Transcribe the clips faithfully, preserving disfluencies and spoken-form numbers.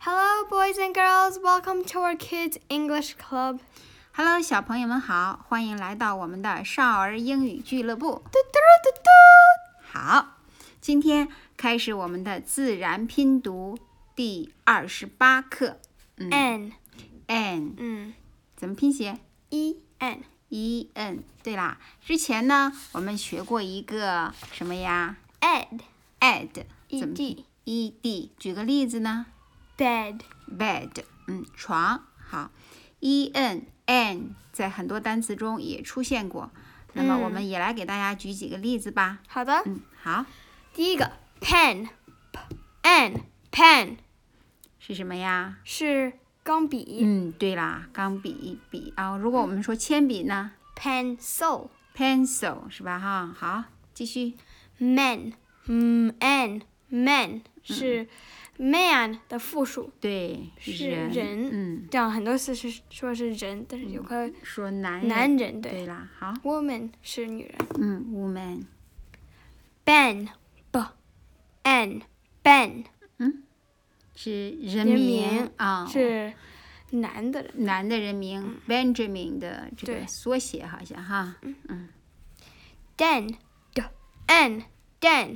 Hello, boys and girls. Welcome to our Kids English Club. Hello， 小朋友们好，欢迎来到我们的少儿英语俱乐部。 嘟嘟嘟嘟。 好，今天开始我们的自然拼读第二十八课。嗯 N N 嗯怎么拼写 E N ？E N。对啦，之前呢我们学过一个什么呀 Ed ？Ed E 怎么 D E D。举个例子呢 Bed ？Bed， 嗯，床。好 ，E N N 在很多单词中也出现过。那么我们也来给大家举几个例子吧。 好的， 嗯，好， 第一个 Pen P N Pen 是什么呀？ 是钢笔。 嗯，对啦，钢笔笔啊。如果我们说铅笔呢 Pencil ？Pencil 是吧？哈，好，继续。 Man M N Man 是 man 的复数， 对， 是人。 人。 嗯， 这样很多次是说是人，但是有个说男人。 男人。对对啦，好。 ，woman 是女人。 嗯 ，woman。 Ben B N Ben 是人人名名啊， 是男的人。 男的人名 Benjamin 的这个对缩写好像哈。 Dan D N Dan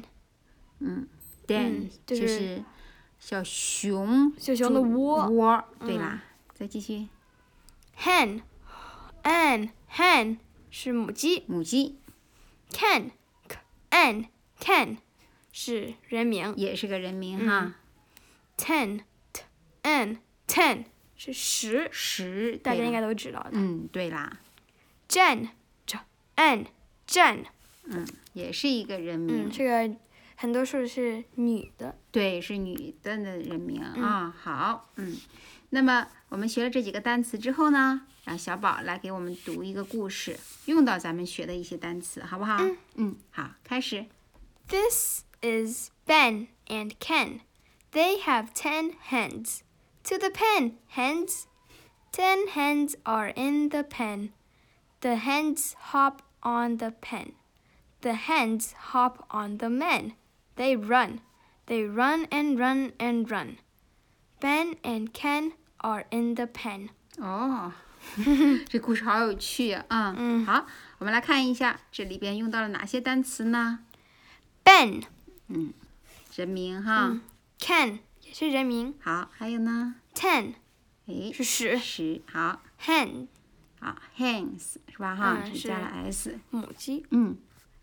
Dan 就就是是小熊小熊的窝。 窝。对啦，再继续。 Hen N Hen 是母鸡。 母鸡 Ken K N Ken 是人名。 也是个人名哈。 Ten T N Ten 是十， 十， 大家应该对啦都知道的。 嗯，对啦， Jen J N Jen 也是一个人名。 嗯，这个很多数是女的。 对，是女的的人名啊。好，嗯，那么我们学了这几个单词之后呢，让小宝来给我们读一个故事，用到咱们学的一些单词，好不好？嗯，好，开始。 This is Ben and Ken. They have ten hens. To the pen, hens. Ten hens are in the pen. The hens hop on the pen. The hens hop on the men. They run. They run and run and run. Ben and Ken are in the pen. 哦，这故事好有趣啊！嗯，好，我们来看一下这里边用到了哪些单词呢？ Ben, 人名哈。 Ken 也是人名。 好，还有呢？ Ten 哎， 是十。 十。好， Hen 好 ，hens 是吧？哈， 嗯是加了 s。 母鸡。 嗯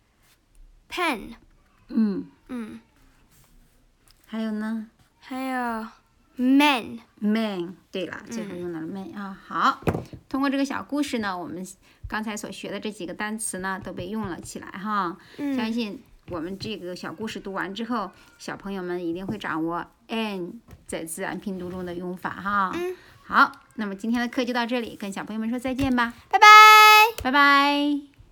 Pen 嗯， 嗯， 还有呢？ 还有 man man， 对了，最后用到了 man 啊。好，通过这个小故事呢，我们刚才所学的这几个单词呢，都被用了起来哈。相信我们这个小故事读完之后，小朋友们一定会掌握 n 在自然拼读中的用法哈。 嗯， 好，那么今天的课就到这里，跟小朋友们说再见吧， 拜拜。 拜拜。